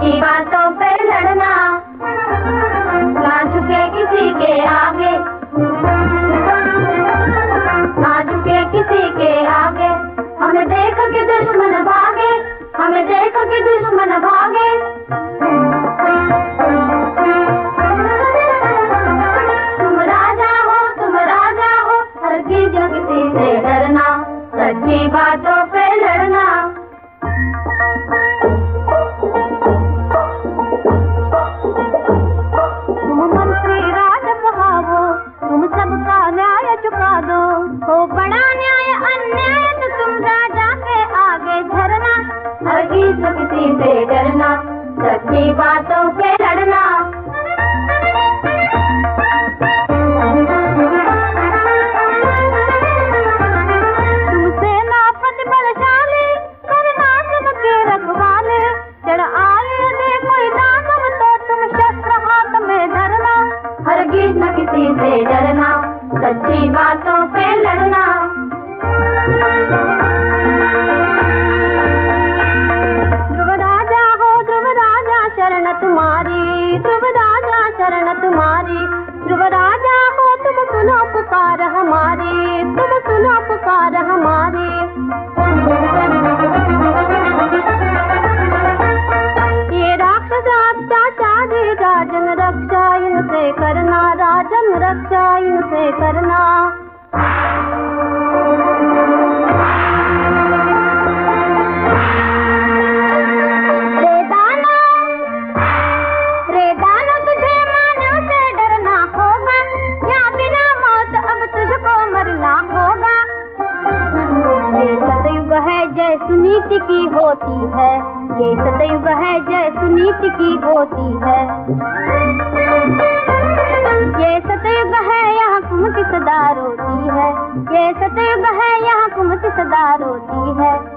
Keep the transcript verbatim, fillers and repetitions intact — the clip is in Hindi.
सच्ची बातों पे लड़ना, ना झुके किसी के आगे, ना झुके किसी के आगे। हमें देख के दुश्मन भागे, हमें देख के दुश्मन भागे। तुम राजा हो, तुम राजा हो, हरगिज़ किसी से डरना, सच्ची बातों पे लड़ना। तुम मंत्री राज कहावो, तुम सबका न्याय चुका दो, हो बड़ा न्याय अन्याय तो तुम राजा के आगे झरना, हरगिज़ किसी से डरना, सच्ची बातों पे लड़ना। तुम सेनापति बलशाली, करना सबके रखवाले, चढ़ आए यदि कोई दानव तो तुम शस्त्र हाथ में धरना, हरगिज़ न किसी से डरना, सच्ची बातों पे लड़ना। ध्रुव राजा हो, ध्रुव राजा शरण तुम्हारी, ध्रुव राजा शरण तुम्हारी। ध्रुव राजा हो, तुम सुनो पुकार हमारी, तुम सुनो पुकार हमारी। ये राक्षस अत्याचारी, राजन रक्षा इनसे करना, राजन रक्षा इनसे करना। रे दानो, रे दानो तुझे मानव से डरना होगा, या बिना मौत अब तुझको मरना होगा। ये सतयुग है जय सुनीति की होती है, ये सतयुग है जय सुनीति की होती है। ये सतयुग है यहाँ कुमति सदा रोती है, ये सतयुग है यहाँ कुमति सदा रोती है।